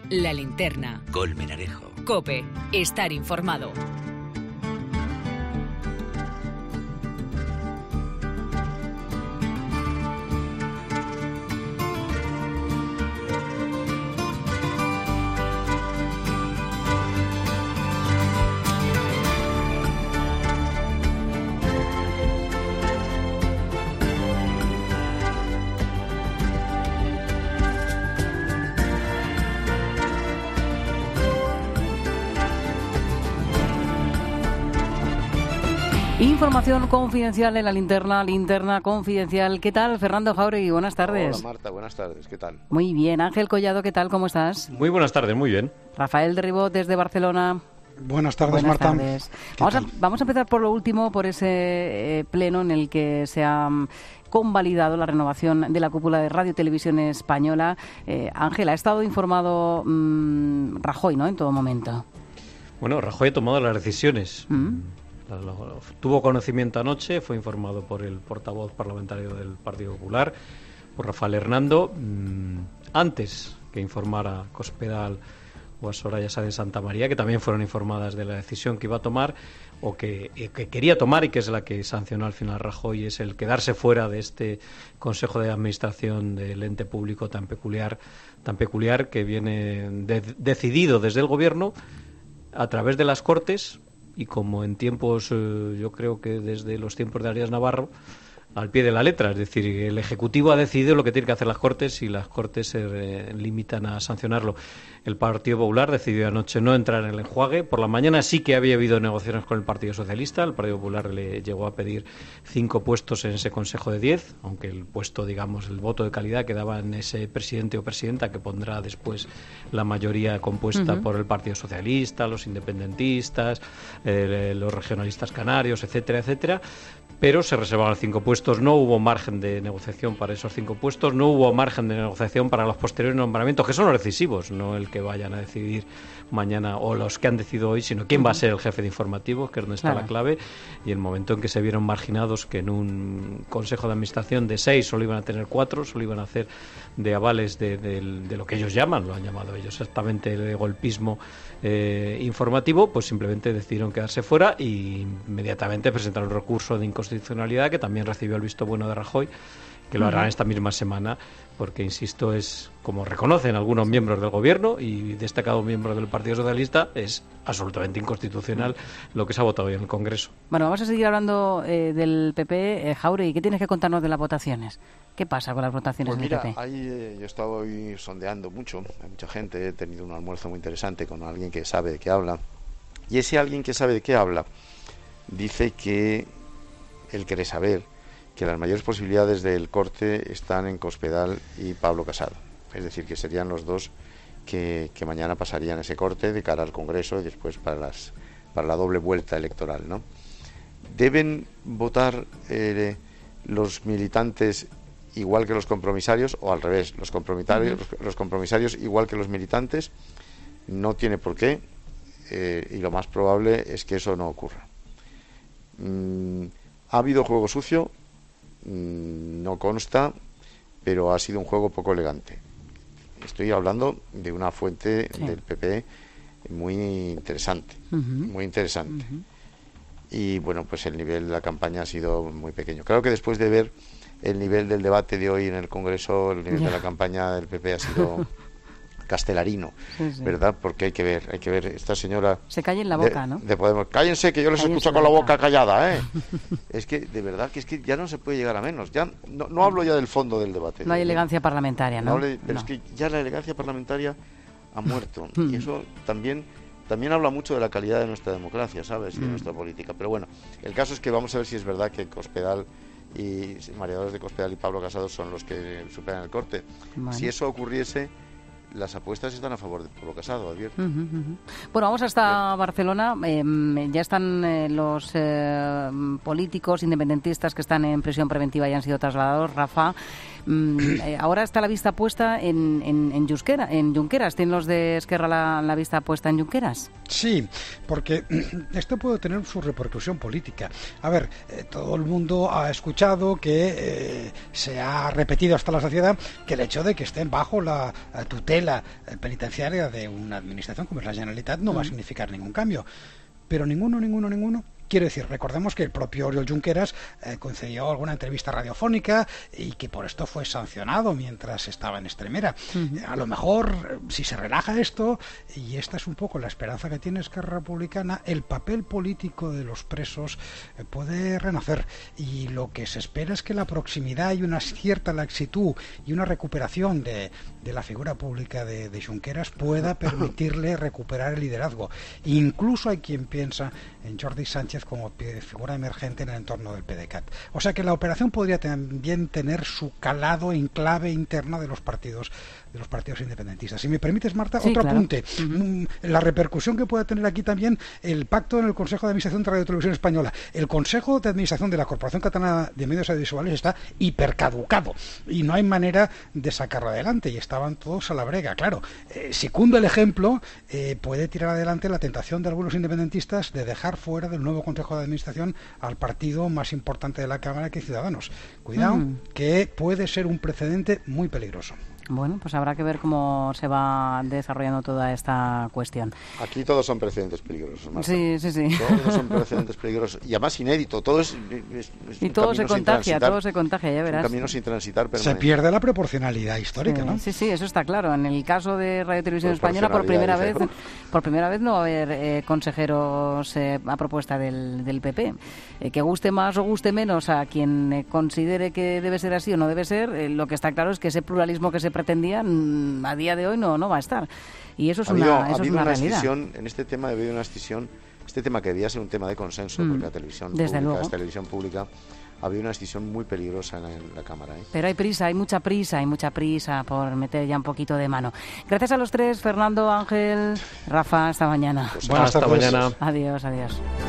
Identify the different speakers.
Speaker 1: La Linterna.
Speaker 2: Colmenarejo.
Speaker 1: COPE. Estar informado.
Speaker 3: Información confidencial en la linterna confidencial. ¿Qué tal, Fernando Jáuregui? Buenas tardes.
Speaker 4: Hola, Marta, buenas tardes. ¿Qué tal?
Speaker 3: Muy bien. Ángel Collado, ¿qué tal? ¿Cómo estás?
Speaker 5: Muy buenas tardes, muy bien.
Speaker 3: Rafael de Ribot, desde Barcelona.
Speaker 6: Buenas tardes, Marta.
Speaker 3: Tardes. Vamos a empezar por lo último, por ese pleno en el que se ha convalidado la renovación de la cúpula de Radio y Televisión Española. Ángel, ha estado informado Rajoy, ¿no?, en todo momento.
Speaker 5: Bueno, Rajoy ha tomado las decisiones. Tuvo conocimiento anoche, fue informado por el portavoz parlamentario del Partido Popular, por Rafael Hernando, antes que informara a Cospedal o a Soraya Sáenz de Santamaría, que también fueron informadas de la decisión que iba a tomar o que quería tomar, y que es la que sancionó al final Rajoy, es el quedarse fuera de este Consejo de Administración del ente público tan peculiar que viene decidido desde el Gobierno a través de las Cortes. Y como en tiempos, yo creo que desde los tiempos de Arias Navarro, al pie de la letra. Es decir, el Ejecutivo ha decidido lo que tienen que hacer las Cortes y las Cortes se limitan a sancionarlo. El Partido Popular decidió anoche no entrar en el enjuague. Por la mañana sí que había habido negociaciones con el Partido Socialista. El Partido Popular le llegó a pedir 5 puestos en ese Consejo de 10, aunque el puesto, digamos, el voto de calidad quedaba en ese presidente o presidenta que pondrá después la mayoría compuesta por el Partido Socialista, los independentistas, los regionalistas canarios, etcétera, etcétera. Pero se reservaban 5 puestos, no hubo margen de negociación para esos 5 puestos, no hubo margen de negociación para los posteriores nombramientos, que son los decisivos, no el que vayan a decidir mañana o los que han decidido hoy, sino quién va a ser el jefe de informativos, que es donde está la clave. Y el momento en que se vieron marginados, que en un consejo de administración de 6 solo iban a tener 4, solo iban a hacer de avales de lo que ellos llaman, lo han llamado ellos exactamente, de golpismo informativo, pues simplemente decidieron quedarse fuera y inmediatamente presentaron un recurso de inconstitucionalidad que también recibió el visto bueno de Rajoy, que lo harán esta misma semana, porque, insisto, es, como reconocen algunos miembros del Gobierno y destacados miembros del Partido Socialista, es absolutamente inconstitucional lo que se ha votado hoy en el Congreso.
Speaker 3: Bueno, vamos a seguir hablando del PP. Jáuregui, ¿qué tienes que contarnos de las votaciones? ¿Qué pasa con las votaciones del PP?
Speaker 4: Ahí yo he estado hoy sondeando mucho, hay mucha gente, he tenido un almuerzo muy interesante con alguien que sabe de qué habla, y ese alguien que sabe de qué habla dice que él quiere saber que las mayores posibilidades del corte están en Cospedal y Pablo Casado. Es decir, que serían los dos que mañana pasarían ese corte de cara al Congreso y después para la doble vuelta electoral, ¿no? ¿Deben votar los militantes igual que los compromisarios o al revés? Los compromisarios igual que los militantes. No tiene por qué, y lo más probable es que eso no ocurra. ¿Ha habido juego sucio? No consta, pero ha sido un juego poco elegante. Estoy hablando de una fuente del PP muy interesante, Y bueno, pues el nivel de la campaña ha sido muy pequeño. Claro que después de ver el nivel del debate de hoy en el Congreso, el nivel de la campaña del PP ha sido castelarino, ¿verdad? Porque hay que ver, esta señora...
Speaker 3: Se calle en la boca, ¿no?
Speaker 4: De Podemos. Cállense, que yo les escucho con la boca callada, ¿eh? Es que, de verdad, que es que ya no se puede llegar a menos. Ya no hablo ya del fondo del debate.
Speaker 3: No hay elegancia parlamentaria, ¿no?
Speaker 4: Pero es que ya la elegancia parlamentaria ha muerto. Y eso también habla mucho de la calidad de nuestra democracia, ¿sabes? Y de nuestra política. Pero bueno, el caso es que vamos a ver si es verdad que Cospedal y María Dolores de Cospedal y Pablo Casado son los que superan el corte. Bueno. Si eso ocurriese, las apuestas están a favor de Pablo Casado, advierto.
Speaker 3: Bueno, vamos hasta Barcelona. Ya están los políticos independentistas que están en prisión preventiva y han sido trasladados, Rafa. Ahora está la vista puesta en Junqueras. ¿Tienen los de Esquerra la vista puesta en Junqueras?
Speaker 2: Sí, porque esto puede tener su repercusión política. A ver, todo el mundo ha escuchado que se ha repetido hasta la saciedad que el hecho de que estén bajo la tutela penitenciaria de una administración como es la Generalitat no va a significar ningún cambio. Pero ninguno. Quiero decir, recordemos que el propio Oriol Junqueras concedió alguna entrevista radiofónica y que por esto fue sancionado mientras estaba en Extremera. A lo mejor, si se relaja esto, y esta es un poco la esperanza que tiene Esquerra Republicana, el papel político de los presos puede renacer. Y lo que se espera es que la proximidad y una cierta laxitud y una recuperación de la figura pública de Junqueras pueda permitirle recuperar el liderazgo. Incluso hay quien piensa en Jordi Sánchez como figura emergente en el entorno del PDeCAT. O sea que la operación podría también tener su calado en clave interna de los partidos independentistas. Si me permites, Marta,
Speaker 3: sí,
Speaker 2: otro
Speaker 3: claro.
Speaker 2: apunte. La repercusión que puede tener aquí también el pacto en el Consejo de Administración de Radio Televisión Española. El Consejo de Administración de la Corporación Catalana de Medios Audiovisuales está hipercaducado y no hay manera de sacarlo adelante y estaban todos a la brega. Claro, si cunde el ejemplo, puede tirar adelante la tentación de algunos independentistas de dejar fuera del nuevo Consejo de Administración al partido más importante de la Cámara, que Ciudadanos. Cuidado, que puede ser un precedente muy peligroso.
Speaker 3: Bueno, pues habrá que ver cómo se va desarrollando toda esta cuestión.
Speaker 4: Aquí todos son precedentes peligrosos, Marta.
Speaker 3: Sí.
Speaker 4: Todos son precedentes peligrosos. Y además inédito. Todo es
Speaker 3: y todo se contagia, ya verás.
Speaker 4: Un camino sin transitar permanente.
Speaker 2: Se pierde la proporcionalidad histórica, ¿no?
Speaker 3: Sí, eso está claro. En el caso de Radio Televisión Española, por primera vez no va a haber consejeros a propuesta del PP. Que guste más o guste menos a quien considere que debe ser así o no debe ser, lo que está claro es que ese pluralismo que se pretendía a día de hoy no va a estar, y eso es una realidad.
Speaker 4: En este tema ha habido una escisión, este tema que debía ser un tema de consenso, porque la televisión pública es televisión pública, ha habido una escisión muy peligrosa en la Cámara. Pero
Speaker 3: hay mucha prisa por meter ya un poquito de mano. Gracias a los tres, Fernando, Ángel, Rafa, hasta mañana.
Speaker 4: Pues
Speaker 2: Buenas tardes.
Speaker 5: Hasta mañana.
Speaker 3: Adiós.